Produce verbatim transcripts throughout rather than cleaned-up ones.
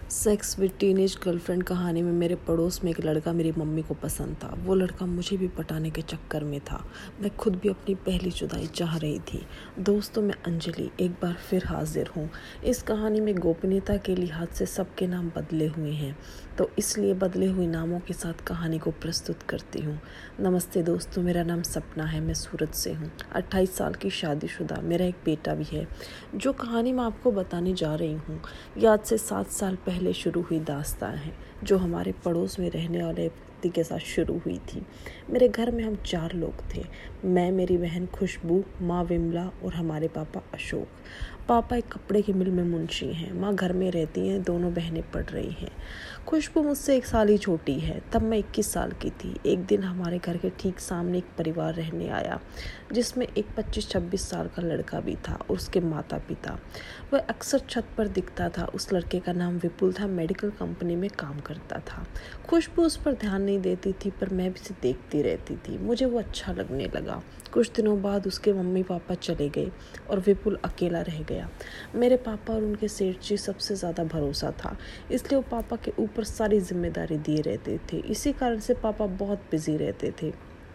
Sex with teenage girlfriend कहानी में मेरे पड़ोस में एक लड़का मेरी मम्मी को पसंद था। वो लड़का मुझे भी पटाने के चक्कर में था। मैं खुद भी अपनी पहली जुदाई चाह रही थी। दोस्तों, मैं अंजलि एक बार फिर हाजिर हूँ। इस कहानी में गोपनीयता के लिहाज से सबके नाम बदले हुए हैं, तो इसलिए बदले हुए नामों के साथ कहानी को प्रस्तुत करती हूँ। नमस्ते दोस्तों, मेरा नाम सपना है। मैं सूरत से हूँ। अट्ठाईस साल की शादीशुदा। मेरा एक बेटा भी है। जो कहानी मैं आपको बताने जा रही हूँ, ये आज से सात साल पहले शुरू हुई दास्तां है, जो हमारे पड़ोस में रहने वाले व्यक्ति के साथ शुरू हुई थी। मेरे घर में हम चार लोग थे। मैं, मेरी बहन खुशबू, माँ विमला और हमारे पापा अशोक। पापा एक कपड़े की मिल में मुंशी हैं। माँ घर में रहती हैं। दोनों बहनें पढ़ रही हैं। खुशबू मुझसे एक साल ही छोटी है। तब मैं इक्कीस साल की थी। एक दिन हमारे घर के ठीक सामने एक परिवार रहने आया, जिसमें एक पच्चीस छब्बीस साल का लड़का भी था और उसके माता पिता। वह अक्सर छत पर दिखता था। उस लड़के का नाम विपुल था। मेडिकल कंपनी में काम करता था। खुशबू उस पर ध्यान नहीं देती थी, पर मैं भी उसे देखती रहती थी। मुझे वो अच्छा लगने लगा। कुछ दिनों बाद उसके मम्मी पापा चले गए और विपुल अकेला रह गया। मेरे पापा और उनके सेठ जी सबसे ज़्यादा भरोसा था, इसलिए वो पापा के ऊपर सारी जिम्मेदारी दिए रहते थे। इसी कारण से पापा बहुत बिजी रहते थे।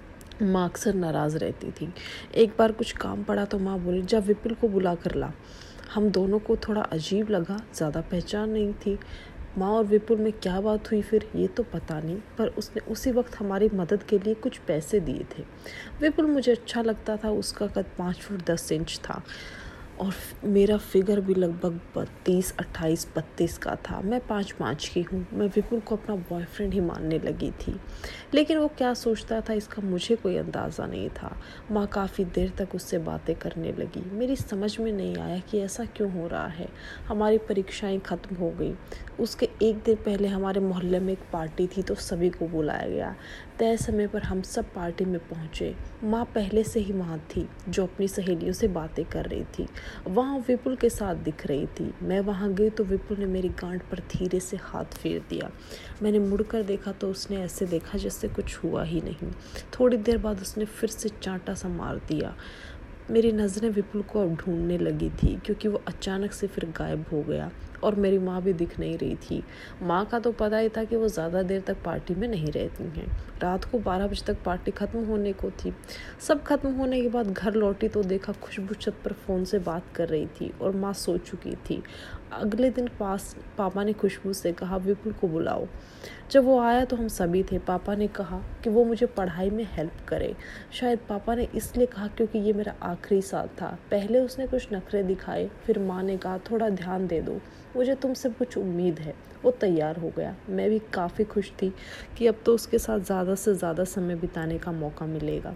माँ अक्सर नाराज़ रहती थी। एक बार कुछ काम पड़ा तो माँ बोली, जब विपुल को बुला कर ला। हम दोनों को थोड़ा अजीब लगा। ज़्यादा पहचान नहीं थी। माँ और विपुल में क्या बात हुई फिर, ये तो पता नहीं, पर उसने उसी वक्त हमारी मदद के लिए कुछ पैसे दिए थे। विपुल मुझे अच्छा लगता था। उसका कद पाँच फुट दस इंच था और मेरा फिगर भी लगभग बत्तीस अट्ठाईस बत्तीस का था। मैं पाँच पाँच की हूँ। मैं विपुल को अपना बॉयफ्रेंड ही मानने लगी थी, लेकिन वो क्या सोचता था इसका मुझे कोई अंदाज़ा नहीं था। माँ काफ़ी देर तक उससे बातें करने लगी। मेरी समझ में नहीं आया कि ऐसा क्यों हो रहा है। हमारी परीक्षाएं ख़त्म हो गई। उसके एक दिन पहले हमारे मोहल्ले में एक पार्टी थी, तो सभी को बुलाया गया। तय समय पर हम सब पार्टी में पहुँचे। माँ पहले से ही वहाँ थी, जो अपनी सहेलियों से बातें कर रही थी। वहाँ विपुल के साथ दिख रही थी। मैं वहाँ गई तो विपुल ने मेरी गांठ पर धीरे से हाथ फेर दिया। मैंने मुड़कर देखा तो उसने ऐसे देखा जैसे कुछ हुआ ही नहीं। थोड़ी देर बाद उसने फिर से चांटा सा मार दिया। मेरी नज़रें विपुल को अब ढूंढने लगी थी, क्योंकि वो अचानक से फिर गायब हो गया और मेरी माँ भी दिख नहीं रही थी। माँ का तो पता ही था कि वो ज़्यादा देर तक पार्टी में नहीं रहती हैं। रात को बारह बजे तक पार्टी ख़त्म होने को थी। सब खत्म होने के बाद घर लौटी तो देखा खुशबू छत पर फ़ोन से बात कर रही थी और माँ सो चुकी थी। अगले दिन पास पापा ने खुशबू से कहा, विपुल को बुलाओ। जब वो आया तो हम सभी थे। पापा ने कहा कि वो मुझे पढ़ाई में हेल्प करे। शायद पापा ने इसलिए कहा क्योंकि ये मेरा आखिरी साल था। पहले उसने कुछ नखरे दिखाए, फिर माँ ने कहा, थोड़ा ध्यान दे दो, मुझे तुमसे कुछ उम्मीद है। वो तैयार हो गया। मैं भी काफ़ी खुश थी कि अब तो उसके साथ ज़्यादा से ज़्यादा समय बिताने का मौका मिलेगा।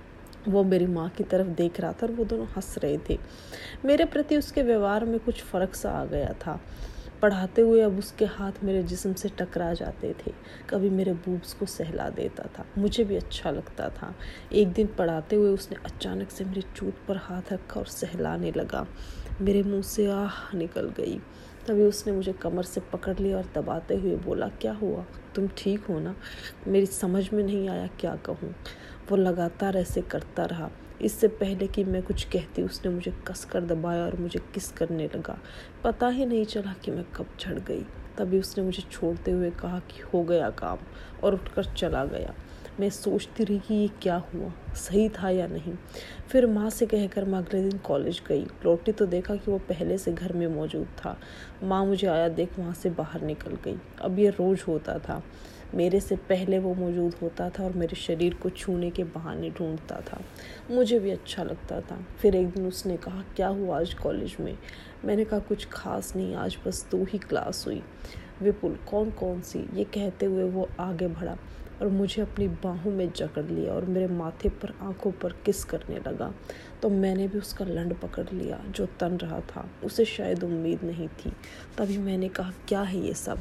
वो मेरी माँ की तरफ देख रहा था और वो दोनों हंस रहे थे। मेरे प्रति उसके व्यवहार में कुछ फ़र्क सा आ गया था। पढ़ाते हुए अब उसके हाथ मेरे जिस्म से टकरा जाते थे। कभी मेरे बूब्स को सहला देता था। मुझे भी अच्छा लगता था। एक दिन पढ़ाते हुए उसने अचानक से मेरी चूत पर हाथ रखा और सहलाने लगा। मेरे मुंह से आह निकल गई। तभी उसने मुझे कमर से पकड़ लिया और दबाते हुए बोला, क्या हुआ, तुम ठीक हो ना? मेरी समझ में नहीं आया क्या कहूँ। वो लगातार ऐसे करता रहा। इससे पहले कि मैं कुछ कहती, उसने मुझे कसकर दबाया और मुझे किस करने लगा। पता ही नहीं चला कि मैं कब चढ़ गई। तभी उसने मुझे छोड़ते हुए कहा कि हो गया काम, और उठकर चला गया। मैं सोचती रही कि ये क्या हुआ, सही था या नहीं। फिर माँ से कहकर मैं अगले दिन कॉलेज गई। लौटी तो देखा कि वो पहले से घर में मौजूद था। माँ मुझे आया देख वहाँ से बाहर निकल गई। अब ये रोज़ होता था। मेरे से पहले वो मौजूद होता था और मेरे शरीर को छूने के बहाने ढूंढता था। मुझे भी अच्छा लगता था। फिर एक दिन उसने कहा, क्या हुआ आज कॉलेज में? मैंने कहा, कुछ खास नहीं, आज बस दो ही क्लास हुई। विपुल, कौन कौन सी? ये कहते हुए वो आगे बढ़ा और मुझे अपनी बाहों में जकड़ लिया और मेरे माथे पर आंखों पर किस करने लगा। तो मैंने भी उसका लंड पकड़ लिया जो तन रहा था। उसे शायद उम्मीद नहीं थी। तभी मैंने कहा, क्या है ये सब?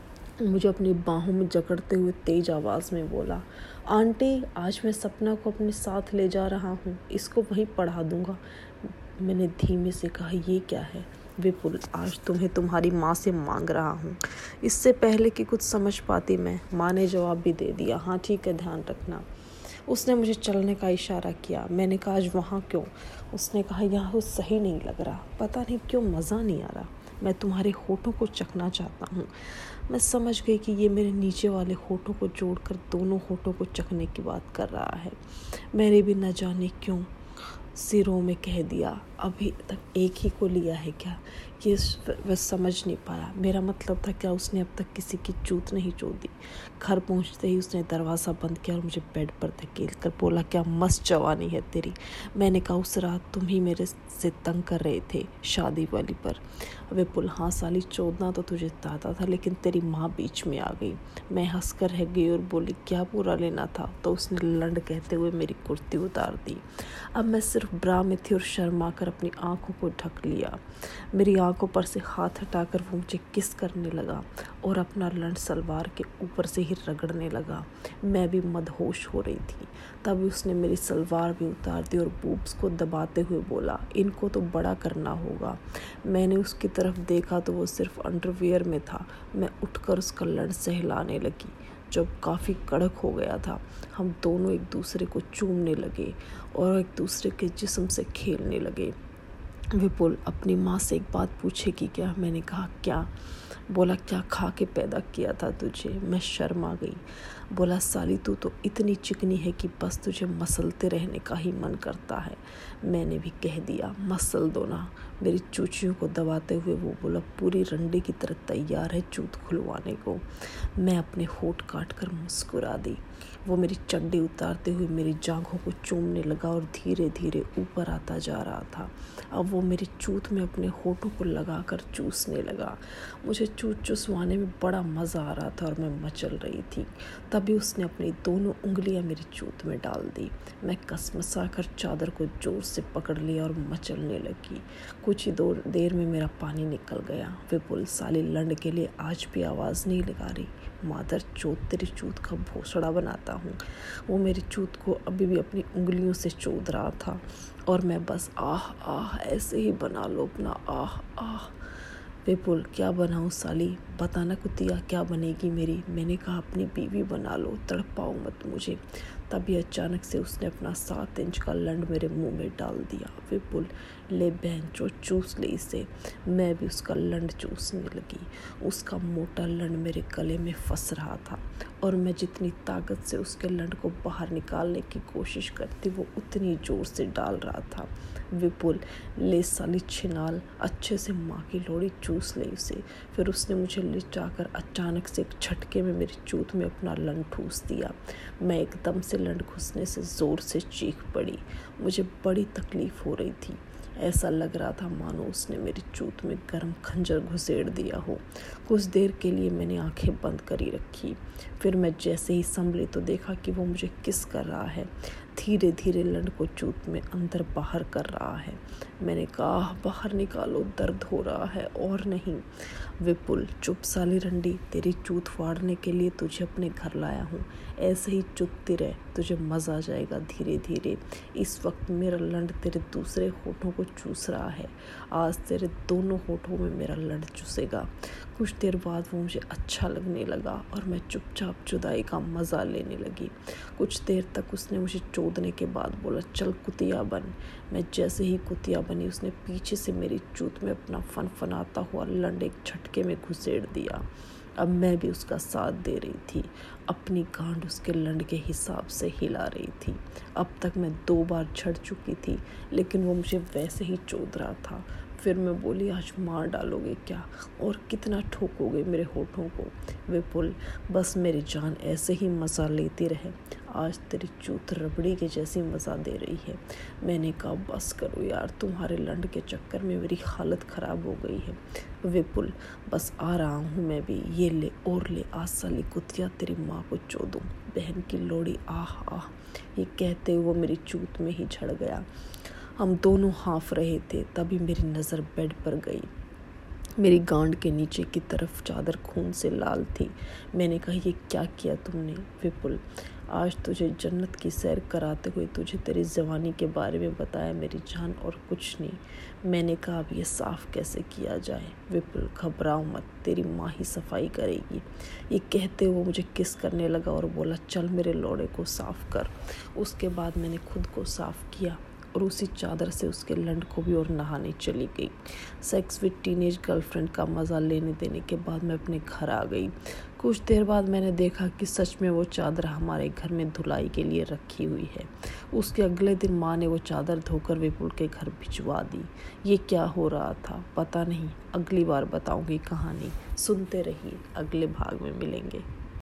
मुझे अपनी बाहों में जकड़ते हुए तेज आवाज़ में बोला, आंटी, आज मैं सपना को अपने साथ ले जा रहा हूँ। इसको वहीं पढ़ा दूँगा। मैंने धीमे से कहा, ये क्या है? विपुल, आज तुम्हें तुम्हारी माँ से मांग रहा हूँ। इससे पहले कि कुछ समझ पाती मैं, माँ ने जवाब भी दे दिया, हाँ ठीक है, ध्यान रखना। उसने मुझे चलने का इशारा किया। मैंने कहा, आज वहाँ क्यों? उसने कहा, यहाँ कुछ सही नहीं लग रहा, पता नहीं क्यों मज़ा नहीं आ रहा। मैं तुम्हारे होठों को चखना चाहता हूँ। मैं समझ गई कि ये मेरे नीचे वाले होठों को जोड़कर दोनों होठों को चखने की बात कर रहा है। मैंने भी न जाने क्यों सिरों में कह दिया, अभी तक एक ही को लिया है क्या? ये वह समझ नहीं पाया। मेरा मतलब था क्या उसने अब तक किसी की चूत नहीं चोदी। घर पहुंचते ही उसने दरवाज़ा बंद किया और मुझे बेड पर धकेल कर बोला, क्या मस्त जवानी है तेरी। मैंने कहा, उस रात तुम ही मेरे से तंग कर रहे थे शादी वाली पर। विपुल, हाँ साली, चोदना तो तुझे आता था, लेकिन तेरी माँ बीच में आ गई। मैं हंस कर रह गई और बोली, क्या बुरा लेना था? तो उसने लंड कहते हुए मेरी कुर्ती उतार दी। अब मैं सिर्फ ब्रा में थी और शर्मा कर अपनी आंखों को ढक लिया। मेरी आंखों पर से हाथ हटाकर वो मुझे किस करने लगा और अपना लंड सलवार के ऊपर से ही रगड़ने लगा। मैं भी मदहोश हो रही थी। तभी उसने मेरी सलवार भी उतार दी और बूब्स को दबाते हुए बोला, इनको तो बड़ा करना होगा। मैंने उसकी तरफ देखा तो वो सिर्फ अंडरवियर में था। मैं उठकर उसका लंड सहलाने लगी। जब काफ़ी कड़क हो गया था, हम दोनों एक दूसरे को चूमने लगे और एक दूसरे के जिस्म से खेलने लगे। विपुल, अपनी माँ से एक बात पूछेगी क्या? मैंने कहा, क्या? बोला, क्या खा के पैदा किया था तुझे? मैं शर्मा गई। बोला, साली तू तो इतनी चिकनी है कि बस तुझे मसलते रहने का ही मन करता है। मैंने भी कह दिया, मसल दो ना। मेरी चूचियों को दबाते हुए वो बोला, पूरी रंडी की तरह तैयार है चूत खुलवाने को। मैं अपने होठ काट कर मुस्कुरा दी। वो मेरी चड्डी उतारते हुए मेरी जांघों को चूमने लगा और धीरे धीरे ऊपर आता जा रहा था। अब वो मेरी चूत में अपने होठों को लगाकर चूसने लगा। मुझे चूत चुसवाने में बड़ा मज़ा आ रहा था और मैं मचल रही थी। तभी उसने अपनी दोनों उंगलियां मेरी चूत में डाल दी। मैं कसमसा कर चादर को जोर से पकड़ लिया और मचलने लगी। कुछ ही दो देर में मेरा पानी निकल गया। विपुल, साली लंड के लिए आज भी आवाज़ नहीं लगा रही। मादर चोत, तेरी चूत का भोसड़ा बनाता हूँ। वो मेरी चूत को अभी भी अपनी उंगलियों से चोद रहा था और मैं बस आह आह ऐसे ही बना लो अपना आह आह। विपुल, क्या बनाऊँ साली? बताना कुतिया, क्या बनेगी मेरी? मैंने कहा, अपनी बीवी बना लो, तड़पाओ मत मुझे। तभी अचानक से उसने अपना सात इंच का लंड मेरे मुंह में डाल दिया। विपुल, ले बहन चो, चूस ले इसे। मैं भी उसका लंड चूसने लगी। उसका मोटा लंड मेरे गले में फंस रहा था और मैं जितनी ताकत से उसके लंड को बाहर निकालने की कोशिश करती वो उतनी जोर से डाल रहा था। विपुल, ले साली छिनाल, अच्छे से माँ की लोड़ी चूस ले उसे। फिर उसने मुझे लिटाकर अचानक से एक झटके में मेरी चूत में अपना लंड ठूस दिया। मैं एकदम से लंड घुसने से ज़ोर से चीख पड़ी। मुझे बड़ी तकलीफ़ हो रही थी। ऐसा लग रहा था मानो उसने मेरी चूत में गर्म खंजर घुसेड़ दिया हो। कुछ देर के लिए मैंने आंखें बंद करी रखी। फिर मैं जैसे ही संभली तो देखा कि वो मुझे किस कर रहा है। धीरे धीरे लंड को चूत में अंदर बाहर कर रहा है। मैंने कहा, बाहर निकालो, दर्द हो रहा है। और नहीं। विपुल, चुप साली रंडी, तेरी चूत फाड़ने के लिए तुझे अपने घर लाया हूँ। ऐसे ही चुपती रह, तुझे मज़ा आ जाएगा धीरे धीरे। इस वक्त मेरा लंड तेरे दूसरे होठों को चूस रहा है। आज तेरे दोनों होठों में मेरा लंड चूसेगा। कुछ देर बाद वो मुझे अच्छा लगने लगा और मैं चुपचाप जुदाई का मज़ा लेने लगी। कुछ देर तक उसने मुझे चोदने के बाद बोला, चल कुतिया बन। मैं जैसे ही कुतिया बनी उसने पीछे से मेरी चूत में अपना फनफनाता हुआ लंड एक झटके में घुसेड़ दिया। अब मैं भी उसका साथ दे रही थी, अपनी गांड उसके लंड के हिसाब से हिला रही थी। अब तक मैं दो बार झड़ चुकी थी, लेकिन वो मुझे वैसे ही चोद रहा था। फिर मैं बोली, आज मार डालोगे क्या? और कितना ठोकोगे मेरे होठों को? विपुल, बस मेरी जान ऐसे ही मज़ा लेती रहे। आज तेरी चूत रबड़ी के जैसी मज़ा दे रही है। मैंने कहा, बस करो यार, तुम्हारे लंड के चक्कर में मेरी हालत ख़राब हो गई है। विपुल, बस आ रहा हूँ मैं भी। ये ले और ले, आज साली कुतिया तेरी माँ को चोदूँ। बहन की लोड़ी, आह आह। ये कहते हुए वो मेरी चूत में ही झड़ गया। हम दोनों हाँफ रहे थे। तभी मेरी नज़र बेड पर गई। मेरी गांड के नीचे की तरफ चादर खून से लाल थी। मैंने कहा, ये क्या किया तुमने? विपुल, आज तुझे जन्नत की सैर कराते हुए तुझे तेरी जवानी के बारे में बताया मेरी जान, और कुछ नहीं। मैंने कहा, अब ये साफ़ कैसे किया जाए? विपुल, घबराओ मत, तेरी माँ ही सफाई करेगी। ये कहते हुए मुझे किस करने लगा और बोला, चल मेरे लोड़े को साफ़ कर। उसके बाद मैंने खुद को साफ़ किया और उसी चादर से उसके लंड को भी और नहाने चली गई। सेक्स विद टीनेज गर्लफ्रेंड का मज़ा लेने देने के बाद मैं अपने घर आ गई। कुछ देर बाद मैंने देखा कि सच में वो चादर हमारे घर में धुलाई के लिए रखी हुई है। उसके अगले दिन माँ ने वो चादर धोकर विपुल के घर भिजवा दी। ये क्या हो रहा था पता नहीं, अगली बार बताऊंगी कहानी। सुनते रहिए, अगले भाग में मिलेंगे।